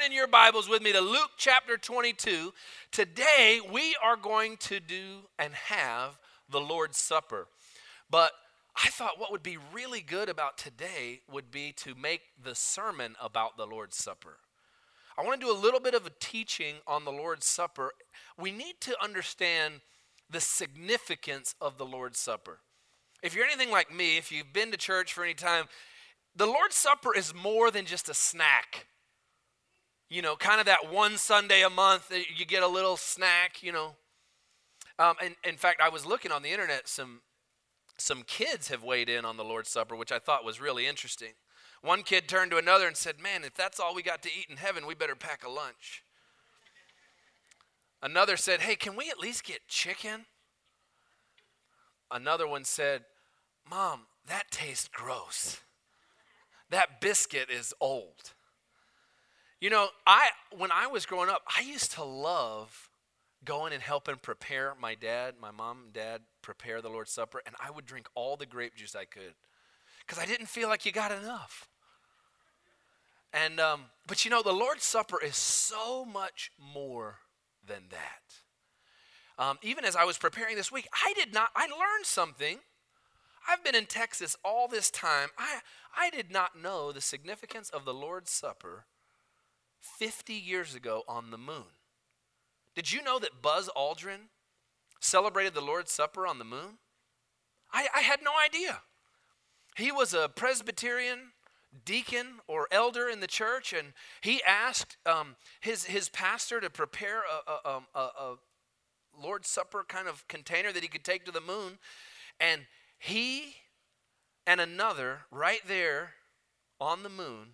in your Bibles with me to Luke chapter 22. Today we are going to do and have the Lord's Supper. But I thought what would be really good about today would be to make the sermon about the Lord's Supper. I want to do a little bit of a teaching on the Lord's Supper. We need to understand the significance of the Lord's Supper. If you're anything like me, if you've been to church for any time, the Lord's Supper is more than just a snack. You know, kind of that one Sunday a month that you get a little snack, you know. And in fact, I was looking on the internet, some kids have weighed in on the Lord's Supper, which I thought was really interesting. One kid turned to another and said, man, if that's all we got to eat in heaven, we better pack a lunch. Another said, hey, can we at least get chicken? Another one said, Mom, that tastes gross. That biscuit is old. You know, when I was growing up, I used to love going and helping prepare my mom and dad prepare the Lord's Supper, and I would drink all the grape juice I could because I didn't feel like you got enough. And but you know, the Lord's Supper is so much more than that. Even as I was preparing this week, I learned something. I've been in Texas all this time. I did not know the significance of the Lord's Supper 50 years ago on the moon. Did you know that Buzz Aldrin celebrated the Lord's Supper on the moon? I had no idea. He was a Presbyterian deacon or elder in the church, and he asked his pastor to prepare a Lord's Supper kind of container that he could take to the moon, and he and another right there on the moon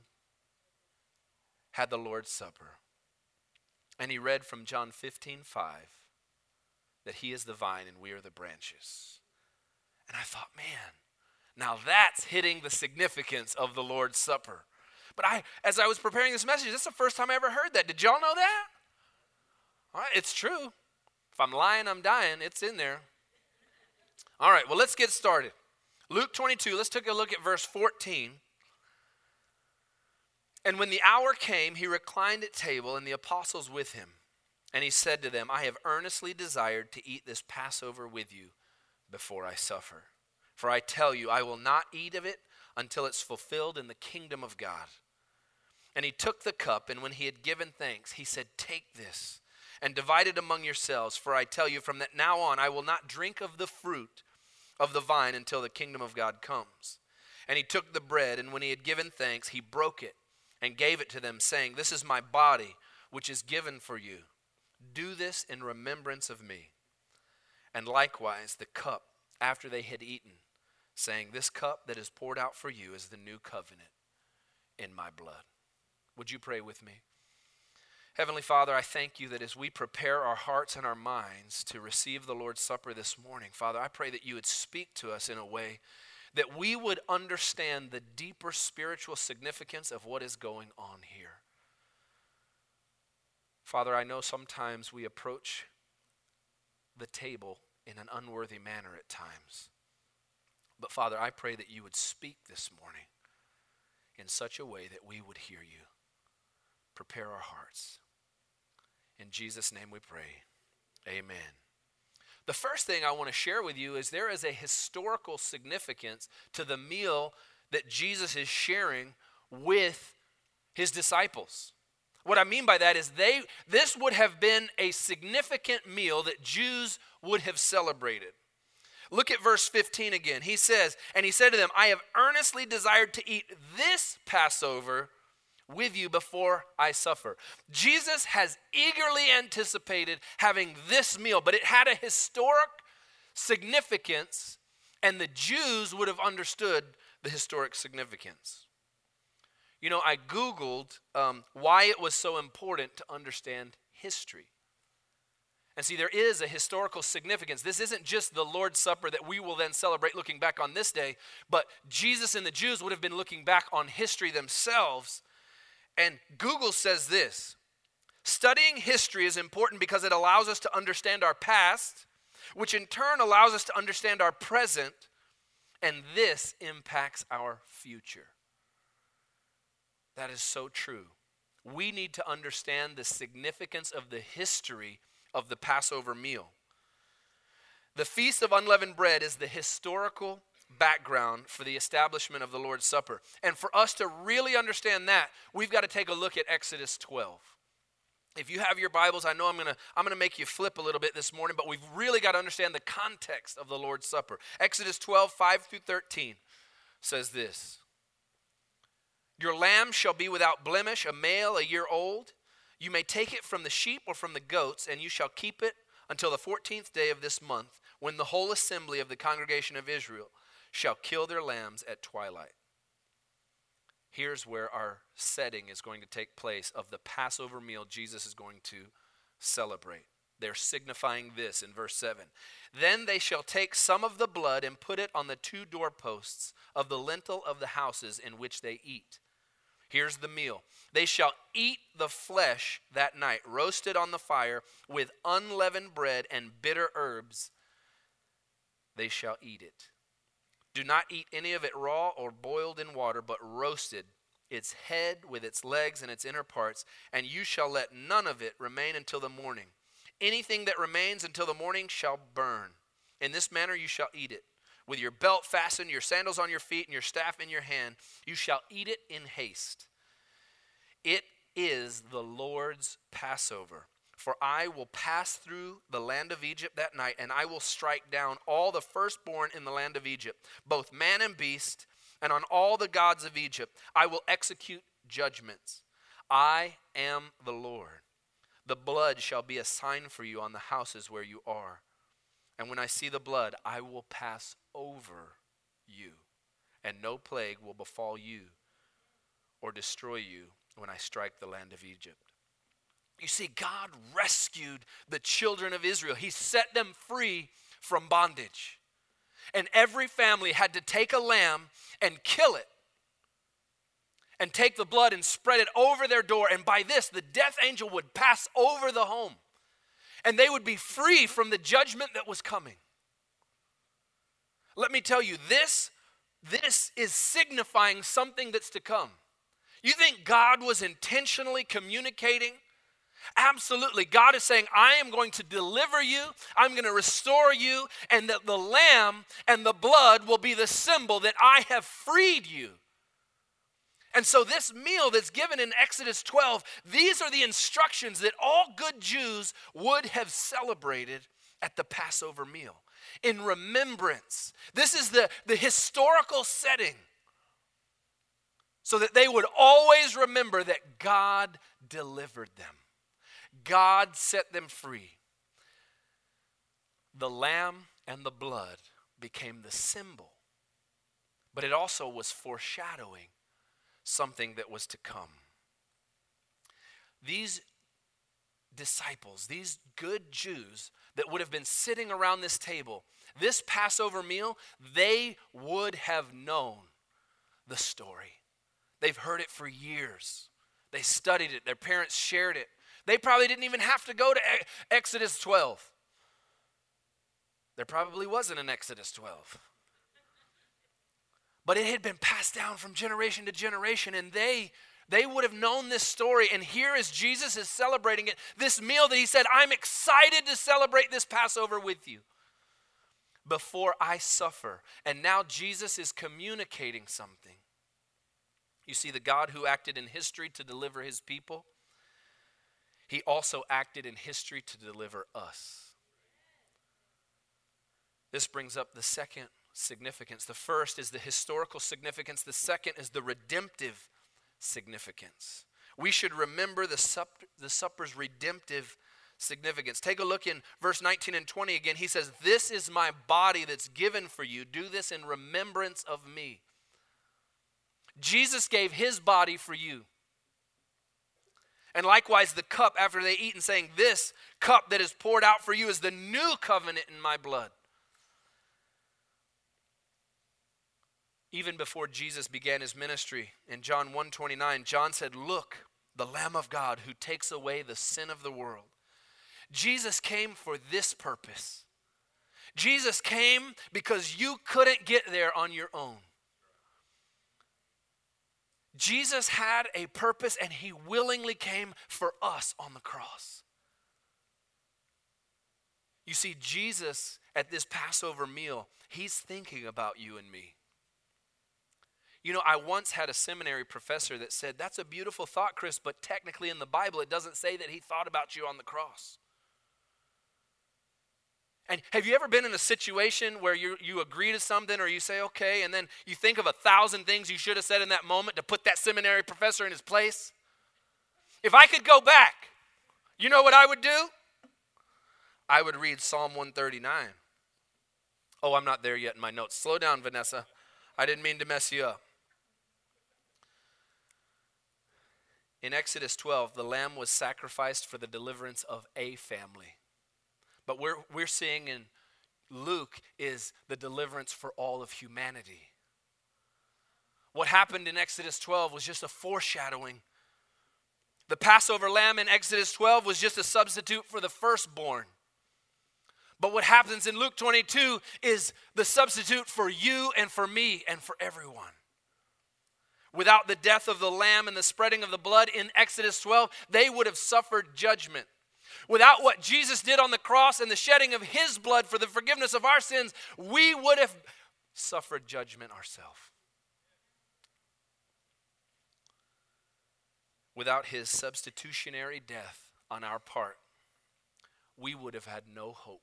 had the Lord's Supper. And he read from John 15:5 that he is the vine and we are the branches. And I thought, man, now that's hitting the significance of the Lord's Supper. But as I was preparing this message, this is the first time I ever heard that. Did y'all know that? All right, it's true. If I'm lying, I'm dying. It's in there. All right, well, let's get started. Luke 22, let's take a look at verse 14. And when the hour came, he reclined at table and the apostles with him. And he said to them, I have earnestly desired to eat this Passover with you before I suffer. For I tell you, I will not eat of it until it's fulfilled in the kingdom of God. And he took the cup, and when he had given thanks, he said, take this and divide it among yourselves. For I tell you, from that now on, I will not drink of the fruit of the vine until the kingdom of God comes. And he took the bread, and when he had given thanks, he broke it and gave it to them, saying, this is my body, which is given for you. Do this in remembrance of me. And likewise the cup after they had eaten, saying, this cup that is poured out for you is the new covenant in my blood. Would you pray with me? Heavenly Father, I thank you that as we prepare our hearts and our minds to receive the Lord's Supper this morning, Father, I pray that you would speak to us in a way that we would understand the deeper spiritual significance of what is going on here. Father, I know sometimes we approach the table in an unworthy manner at times. But Father, I pray that you would speak this morning in such a way that we would hear you. Prepare our hearts. In Jesus' name we pray. Amen. The first thing I want to share with you is there is a historical significance to the meal that Jesus is sharing with his disciples. What I mean by that is this would have been a significant meal that Jews would have celebrated. Look at verse 15 again. He says, and he said to them, I have earnestly desired to eat this Passover with you before I suffer. Jesus has eagerly anticipated having this meal, but it had a historic significance, and the Jews would have understood the historic significance. You know, I Googled why it was so important to understand history. And see, there is a historical significance. This isn't just the Lord's Supper that we will then celebrate looking back on this day, but Jesus and the Jews would have been looking back on history themselves. And Google says this: studying history is important because it allows us to understand our past, which in turn allows us to understand our present, and this impacts our future. That is so true. we need to understand the significance of the history of the Passover meal. The Feast of Unleavened Bread is the historical background for the establishment of the Lord's Supper. And for us to really understand that, we've got to take a look at Exodus 12. If you have your Bibles, I know I'm going to make you flip a little bit this morning, but we've really got to understand the context of the Lord's Supper. Exodus 12, 5 through 13 says this. Your lamb shall be without blemish, a male, a year old. You may take it from the sheep or from the goats, and you shall keep it until the 14th day of this month, when the whole assembly of the congregation of Israel shall kill their lambs at twilight. Here's where our setting is going to take place of the Passover meal Jesus is going to celebrate. They're signifying this in verse 7. Then they shall take some of the blood and put it on the 2 doorposts of the lintel of the houses in which they eat. Here's the meal. They shall eat the flesh that night, roasted on the fire with unleavened bread and bitter herbs. They shall eat it. Do not eat any of it raw or boiled in water, but roasted, its head with its legs and its inner parts, and you shall let none of it remain until the morning. Anything that remains until the morning shall burn. In this manner you shall eat it. With your belt fastened, your sandals on your feet, and your staff in your hand, you shall eat it in haste. It is the Lord's Passover. For I will pass through the land of Egypt that night, and I will strike down all the firstborn in the land of Egypt, both man and beast, and on all the gods of Egypt I will execute judgments. I am the Lord. The blood shall be a sign for you on the houses where you are. And when I see the blood, I will pass over you, and no plague will befall you or destroy you when I strike the land of Egypt. You see, God rescued the children of Israel. He set them free from bondage. And every family had to take a lamb and kill it, and take the blood and spread it over their door. And by this, the death angel would pass over the home, and they would be free from the judgment that was coming. Let me tell you, this is signifying something that's to come. You think God was intentionally communicating? Absolutely. God is saying, I am going to deliver you, I'm going to restore you, and that the lamb and the blood will be the symbol that I have freed you. And so this meal that's given in Exodus 12, these are the instructions that all good Jews would have celebrated at the Passover meal. In remembrance. This is the historical setting, so that they would always remember that God delivered them. God set them free. The lamb and the blood became the symbol, but it also was foreshadowing something that was to come. These disciples, these good Jews that would have been sitting around this table, this Passover meal, they would have known the story. They've heard it for years. They studied it. Their parents shared it. They probably didn't even have to go to Exodus 12. There probably wasn't an Exodus 12. But it had been passed down from generation to generation, and they would have known this story. And here as Jesus is celebrating it, this meal that he said, I'm excited to celebrate this Passover with you before I suffer. And now Jesus is communicating something. You see, the God who acted in history to deliver his people, he also acted in history to deliver us. This brings up the second significance. The first is the historical significance. The second is the redemptive significance. We should remember the supper's redemptive significance. Take a look in verse 19 and 20 again. He says, this is my body that's given for you. Do this in remembrance of me. Jesus gave his body for you. And likewise the cup after they eat, and saying, this cup that is poured out for you is the new covenant in my blood. Even before Jesus began his ministry, in John 1:29, John said, look, the Lamb of God who takes away the sin of the world. Jesus came for this purpose. Jesus came because you couldn't get there on your own. Jesus had a purpose and he willingly came for us on the cross. You see, Jesus at this Passover meal, he's thinking about you and me. You know, I once had a seminary professor that said, that's a beautiful thought, Chris, but technically in the Bible, it doesn't say that he thought about you on the cross. And have you ever been in a situation where you agree to something or you say, okay, and then you think of 1,000 things you should have said in that moment to put that seminary professor in his place? If I could go back, you know what I would do? I would read Psalm 139. Oh, I'm not there yet in my notes. Slow down, Vanessa. I didn't mean to mess you up. In Exodus 12, the lamb was sacrificed for the deliverance of a family. But we're seeing in Luke is the deliverance for all of humanity. What happened in Exodus 12 was just a foreshadowing. The Passover lamb in Exodus 12 was just a substitute for the firstborn. But what happens in Luke 22 is the substitute for you and for me and for everyone. Without the death of the lamb and the spreading of the blood in Exodus 12, they would have suffered judgment. Without what Jesus did on the cross and the shedding of his blood for the forgiveness of our sins, we would have suffered judgment ourselves. Without his substitutionary death on our part, we would have had no hope.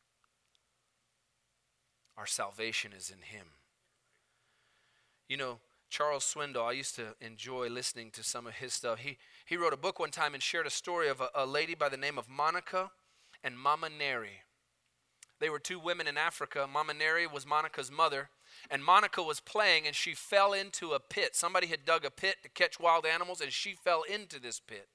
Our salvation is in him. You know, Charles Swindoll, I used to enjoy listening to some of his stuff. He wrote a book one time and shared a story of a lady by the name of Monica and Mama Neri. They were two women in Africa. Mama Neri was Monica's mother, and Monica was playing and she fell into a pit. Somebody had dug a pit to catch wild animals and she fell into this pit.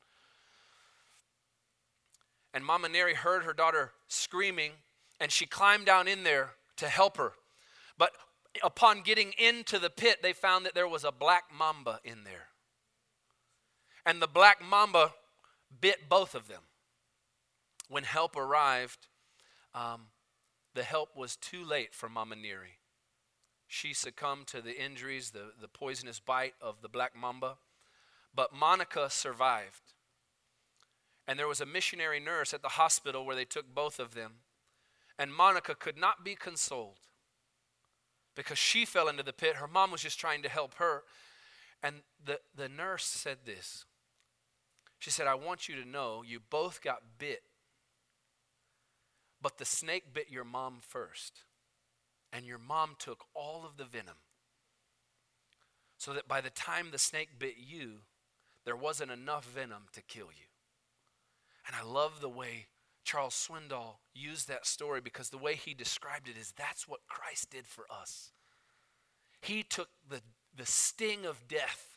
And Mama Neri heard her daughter screaming and she climbed down in there to help her. But upon getting into the pit, they found that there was a black mamba in there. And the black mamba bit both of them. When help arrived, the help was too late for Mama Neri. She succumbed to the injuries, the poisonous bite of the black mamba. But Monica survived. And there was a missionary nurse at the hospital where they took both of them. And Monica could not be consoled because she fell into the pit. Her mom was just trying to help her. And the nurse said this. She said, I want you to know you both got bit, but the snake bit your mom first. And your mom took all of the venom. So that by the time the snake bit you, there wasn't enough venom to kill you. And I love the way Charles Swindoll used that story because the way he described it is that's what Christ did for us. He took the sting of death.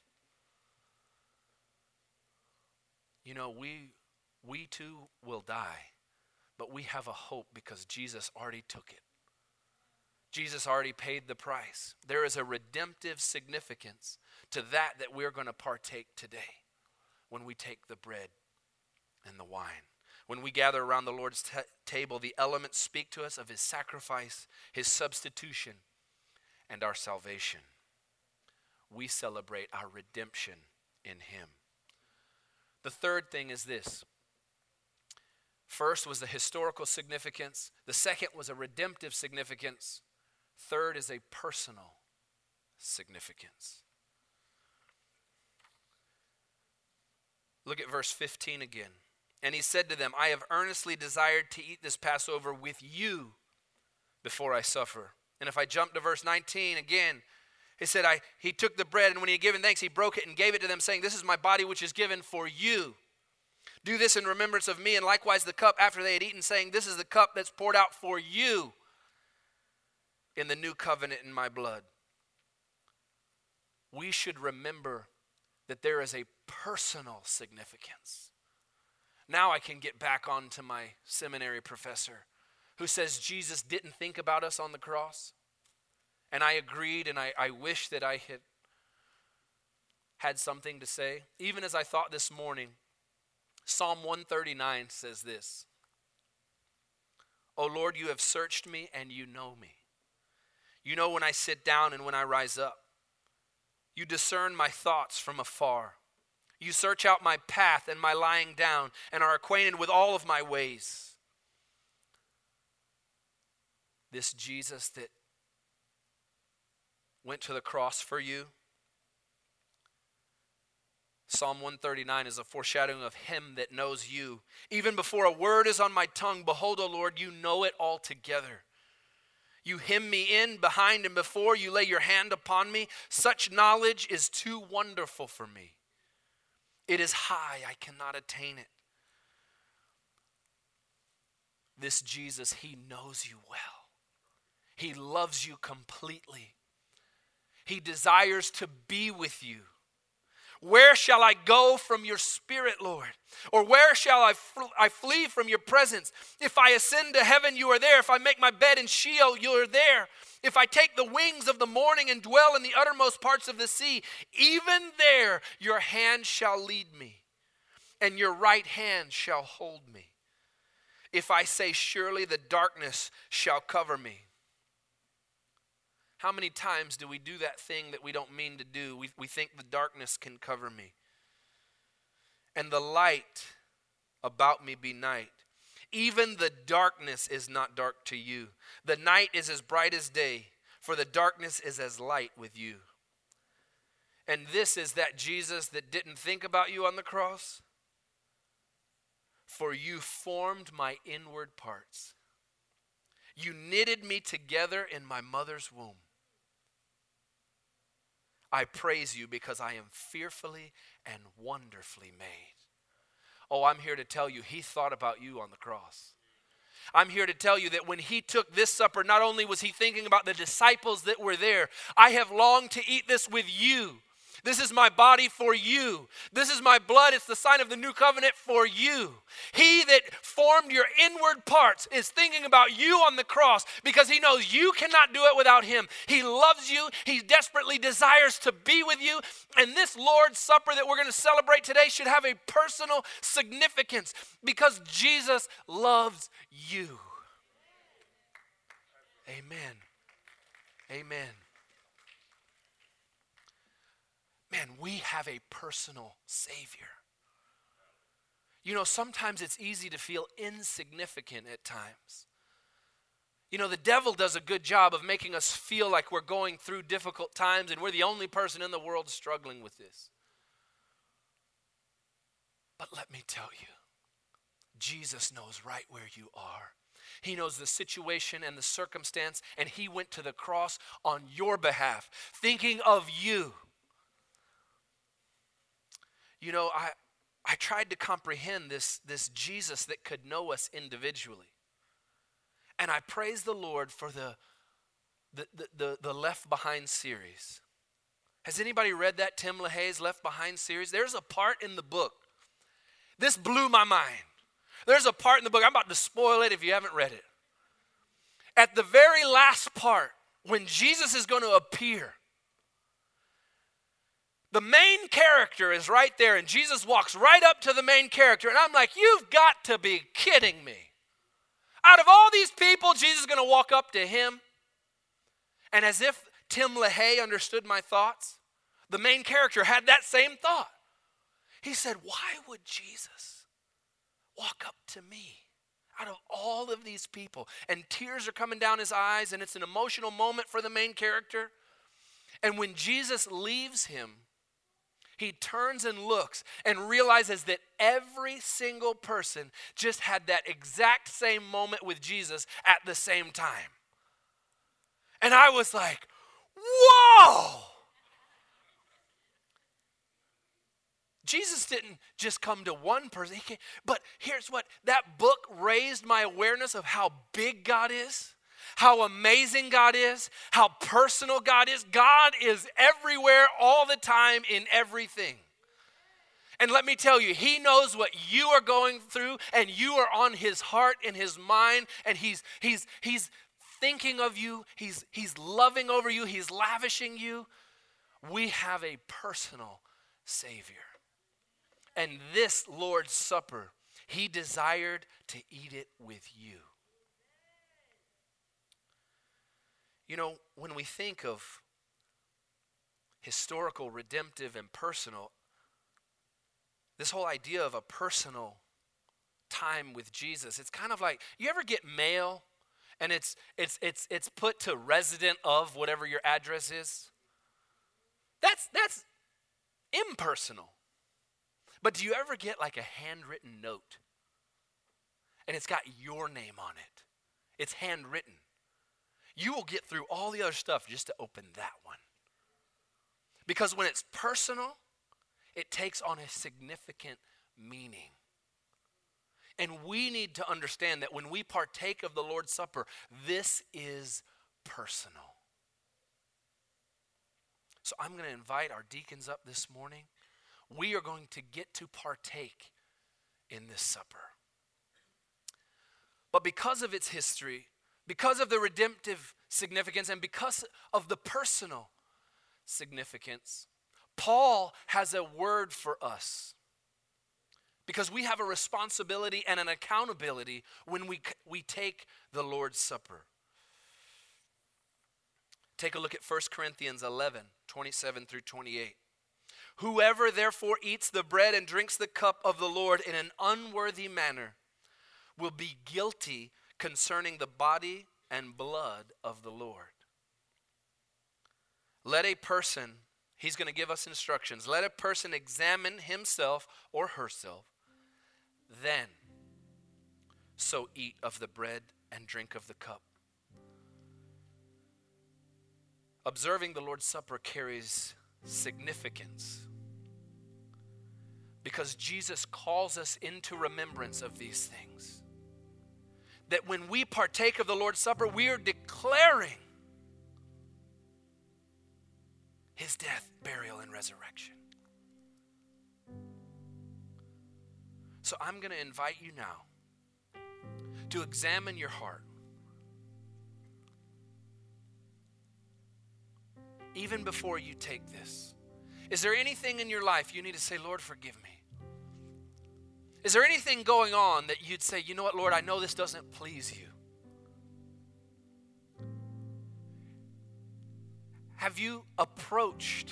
You know, we too will die, but we have a hope because Jesus already took it. Jesus already paid the price. There is a redemptive significance to that we're going to partake today when we take the bread and the wine. When we gather around the Lord's table, the elements speak to us of his sacrifice, his substitution, and our salvation. We celebrate our redemption in him. The third thing is this. First was the historical significance. The second was a redemptive significance. Third is a personal significance. Look at verse 15 again. And he said to them, I have earnestly desired to eat this Passover with you before I suffer. And if I jump to verse 19 again, he said, he took the bread, and when he had given thanks, he broke it and gave it to them, saying, this is my body which is given for you. Do this in remembrance of me. And likewise the cup after they had eaten, saying, this is the cup that's poured out for you in the new covenant in my blood. We should remember that there is a personal significance. Now I can get back onto my seminary professor who says Jesus didn't think about us on the cross. And I agreed, and I wish that I had something to say. Even as I thought this morning, Psalm 139 says this. O Lord, you have searched me and you know me. You know when I sit down and when I rise up. You discern my thoughts from afar. You search out my path and my lying down, and are acquainted with all of my ways. This Jesus that went to the cross for you, Psalm 139 is a foreshadowing of him that knows you. Even before a word is on my tongue, behold, O Lord, you know it altogether. You hem me in behind and before, you lay your hand upon me. Such knowledge is too wonderful for me. It is high, I cannot attain it. This Jesus, he knows you well. He loves you completely. He desires to be with you. Where shall I go from your spirit, Lord? Or where shall I flee from your presence? If I ascend to heaven, you are there. If I make my bed in Sheol, you are there. If I take the wings of the morning and dwell in the uttermost parts of the sea, even there your hand shall lead me, and your right hand shall hold me. If I say, surely the darkness shall cover me. How many times do we do that thing that we don't mean to do? We think the darkness can cover me. And the light about me be night. Even the darkness is not dark to you. The night is as bright as day, for the darkness is as light with you. And this is that Jesus that didn't think about you on the cross. For you formed my inward parts. You knitted me together in my mother's womb. I praise you because I am fearfully and wonderfully made. Oh, I'm here to tell you, he thought about you on the cross. I'm here to tell you that when he took this supper, not only was he thinking about the disciples that were there, I have longed to eat this with you. This is my body for you. This is my blood. It's the sign of the new covenant for you. He that formed your inward parts is thinking about you on the cross because he knows you cannot do it without him. He loves you. He desperately desires to be with you. And this Lord's Supper that we're going to celebrate today should have a personal significance because Jesus loves you. Amen. Amen. Man, we have a personal Savior. You know, sometimes it's easy to feel insignificant at times. You know, the devil does a good job of making us feel like we're going through difficult times and we're the only person in the world struggling with this. But let me tell you, Jesus knows right where you are. He knows the situation and the circumstance, and he went to the cross on your behalf, thinking of you. You know, I tried to comprehend this Jesus that could know us individually. And I praise the Lord for the Left Behind series. Has anybody read that Tim LaHaye's Left Behind series? There's a part in the book. This blew my mind. There's a part in the book, I'm about to spoil it if you haven't read it. At the very last part, when Jesus is going to appear, the main character is right there, and Jesus walks right up to the main character, and I'm like, you've got to be kidding me. Out of all these people, Jesus is going to walk up to him. And as if Tim LaHaye understood my thoughts, the main character had that same thought. He said, why would Jesus walk up to me out of all of these people? And tears are coming down his eyes, and it's an emotional moment for the main character. And when Jesus leaves him, he turns and looks and realizes that every single person just had that exact same moment with Jesus at the same time. And I was like, whoa! Jesus didn't just come to one person, but here's what, that book raised my awareness of how big God is. How amazing God is, how personal God is. God is everywhere all the time in everything. And let me tell you, he knows what you are going through, and you are on his heart and his mind, and he's thinking of you, he's loving over you, he's lavishing you. We have a personal Savior. And this Lord's Supper, he desired to eat it with you. You know, when we think of historical, redemptive, and personal, this whole idea of a personal time with Jesus, it's kind of like, you ever get mail and it's put to resident of whatever your address is? That's impersonal. But do you ever get like a handwritten note and it's got your name on it? It's handwritten. You will get through all the other stuff just to open that one. Because when it's personal, it takes on a significant meaning. And we need to understand that when we partake of the Lord's Supper, this is personal. So I'm going to invite our deacons up this morning. We are going to get to partake in this supper. But because of its history, because of the redemptive significance, and because of the personal significance, Paul has a word for us. Because we have a responsibility and an accountability when we take the Lord's Supper. Take a look at 1 Corinthians 11, 27 through 28. Whoever therefore eats the bread and drinks the cup of the Lord in an unworthy manner will be guilty concerning the body and blood of the Lord. Let a person, he's going to give us instructions, let a person examine himself or herself, then so eat of the bread and drink of the cup. Observing the Lord's Supper carries significance because Jesus calls us into remembrance of these things. That when we partake of the Lord's Supper, we are declaring his death, burial, and resurrection. So I'm going to invite you now to examine your heart. Even before you take this, is there anything in your life you need to say, Lord, forgive me? Is there anything going on that you'd say, you know what, Lord, I know this doesn't please you? Have you approached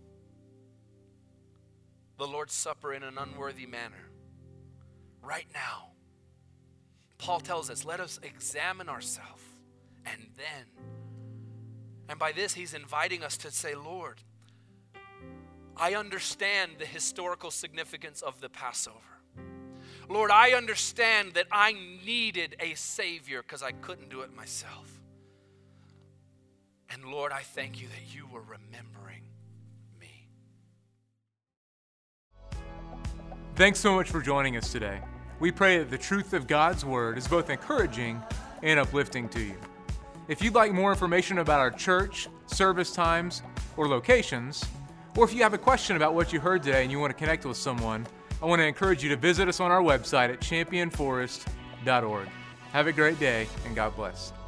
the Lord's Supper in an unworthy manner? Right now, Paul tells us, let us examine ourselves, and then, and by this he's inviting us to say, Lord, I understand the historical significance of the Passover. Lord, I understand that I needed a Savior because I couldn't do it myself. And Lord, I thank you that you were remembering me. Thanks so much for joining us today. We pray that the truth of God's Word is both encouraging and uplifting to you. If you'd like more information about our church, service times, or locations, or if you have a question about what you heard today and you want to connect with someone, I want to encourage you to visit us on our website at championforest.org. Have a great day, and God bless.